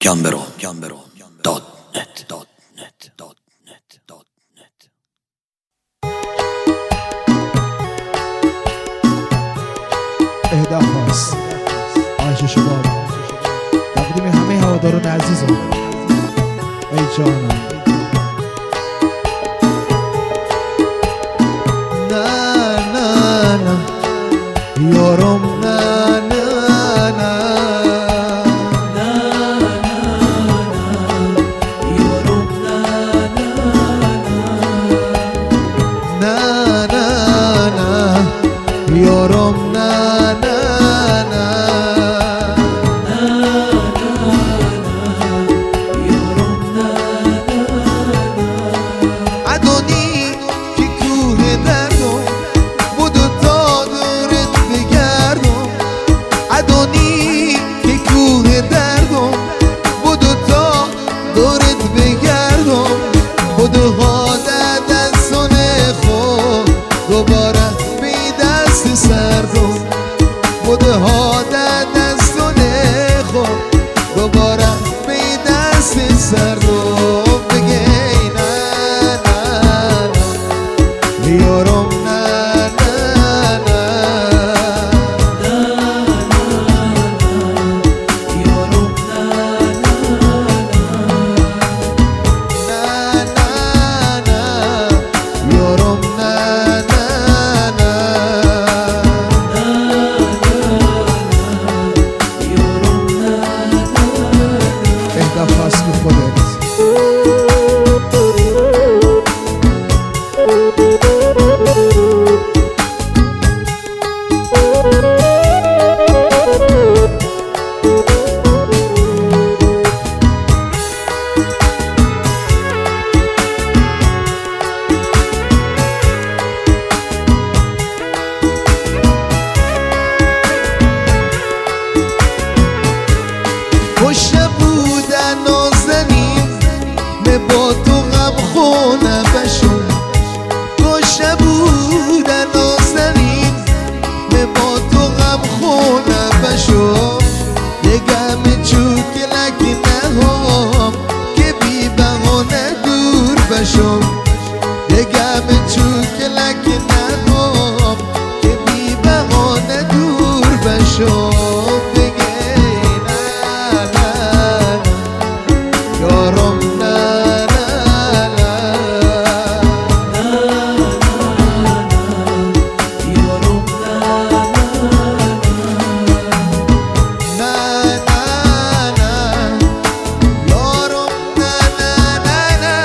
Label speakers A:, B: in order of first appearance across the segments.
A: gambero.net
B: اهدا خاص عایشه شباب تقدیم همه هواداران عزیزم. ای جانم نه نه نه یارم نه نه نه
A: نه یارم نه
B: نه نه نه یارم نه نه نه ادونی که کوه دردم بودو تا دورت بگردم. ادونی که کوه دردم بودو تا دورت بگردم. بودو ها دستان خود دوباره بی دست سردم. بودو ها دستان خود دوباره بی دست سردم. یارم نه نه نه
A: یارم نه
B: نه نه یارم نه نه نه اهدا خاص به خودت. خوشه بودن نازنین نه با تو غم خونه بشم. خوشه بودن نازنین نه با تو غم خونه بشم. نگم چوکلک نهام که بی بهانه دور بشم. نگم چوکلک نهام که بی بهانه دور بشم. یارم نه نه نه
A: یارم
B: نه نه نه یارم نه نه نه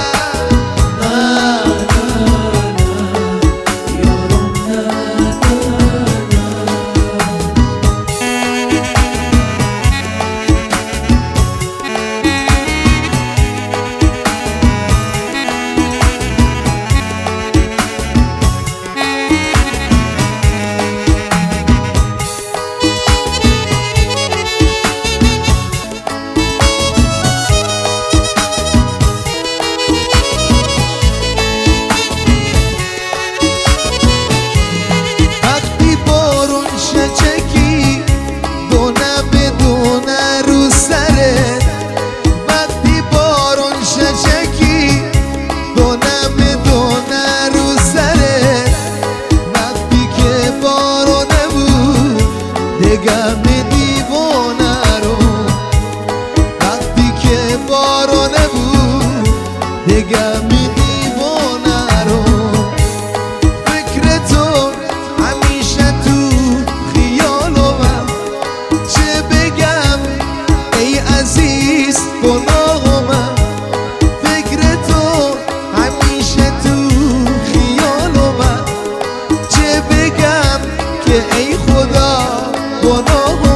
B: وقتی بارون شچکی دونه بدونه رو سرت. وقتی بارون شچکی دونه بدونه رو سرت. وقتی که بارونه بود دگم دیوانه رو. وقتی که بارونه بود دگم دیوانه رو. فکر تو همیشه تو خیالم. چه بگم ای عزیز گناهم. فکر تو همیشه تو خیالم. چه بگم که ای خدا گناهم.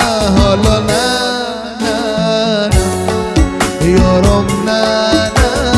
B: حالا نه نه یارم نه نه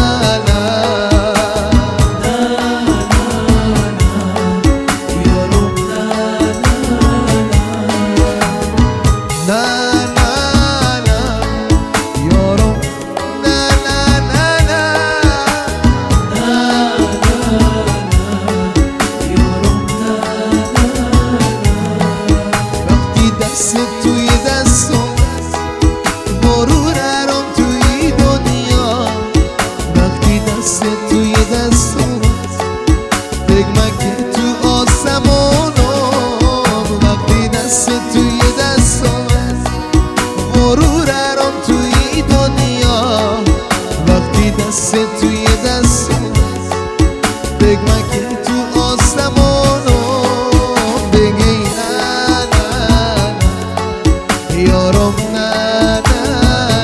B: دست توی دست دگمکی تو آسمانو بگی نه نه نه یارم نه نه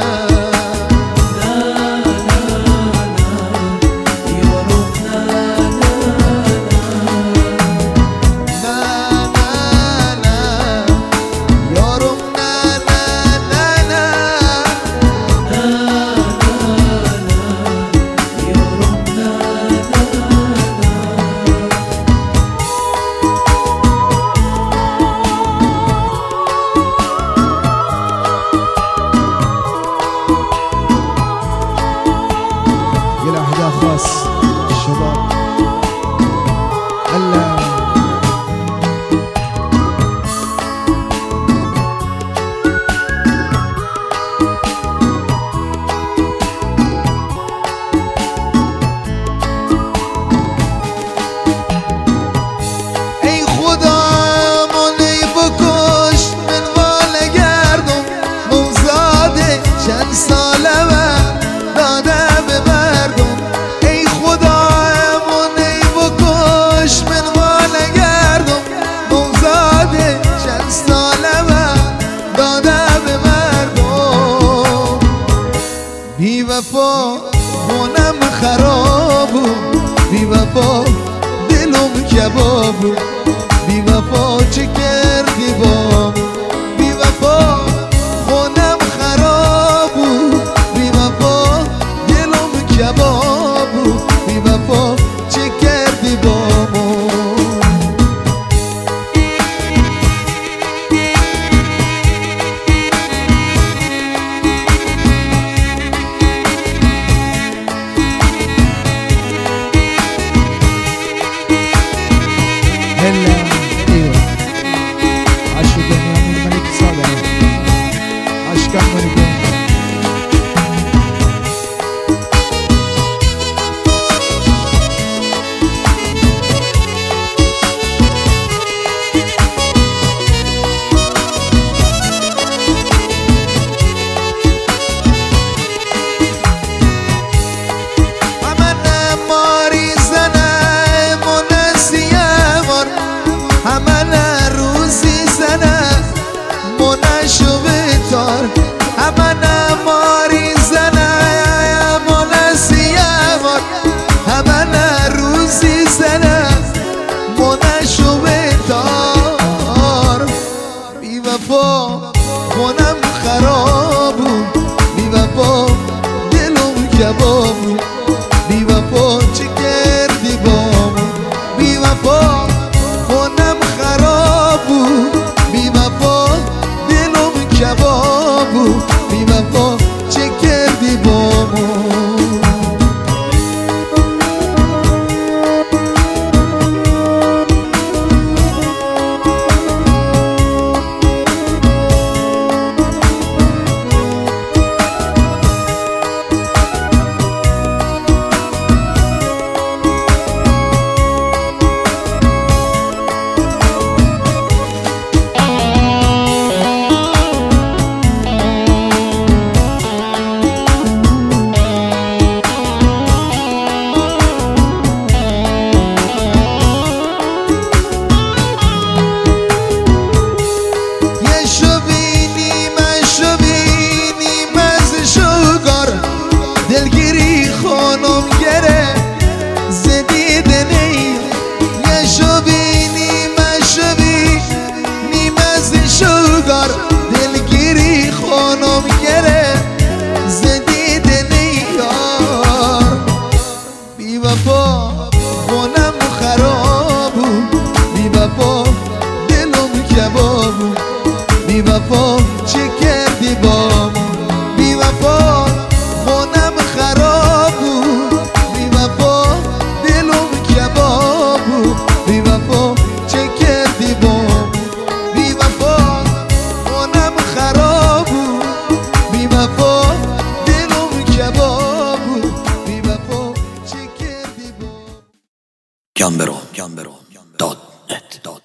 B: شباب الله ای خدا منی بکش من وال گردم موزاده چند ساله و داده به مردم ای خدا منی بکش من وال گردم موزاده چند ساله و داده به مردم بی وفا خونم خرابو بی وفا دلم کبابو بی وفا چه کردی بام بی وفا خونم خرابو بی وفا دلم کبابو بی وفا چه کردی بامو هلا ايوه عشق بنيامين الملك صالح عشق الملك خونم خرابو بی وفا دلم کبابو بی وفا چه کردی بامو بی وفا خونم خرابو بی وفا دلم کبابو بی وفا چه کردی بامو دلگیری خانم گره زدی دنی یه شبی نیمه شبی نیمه زشوگر دلگیری خانم گره زدی دنی یار بی وفا خونم خرابو بی وفا دلم کبابو بی وفا چه کردی بامو بی وفا خونم خرابو بی وفا دلم کبابو بی وفا چه کردی بامو بی وفا خونم خرابو بی وفا دلم کبابو بی وفا چه کردی بامو
A: Gambero.net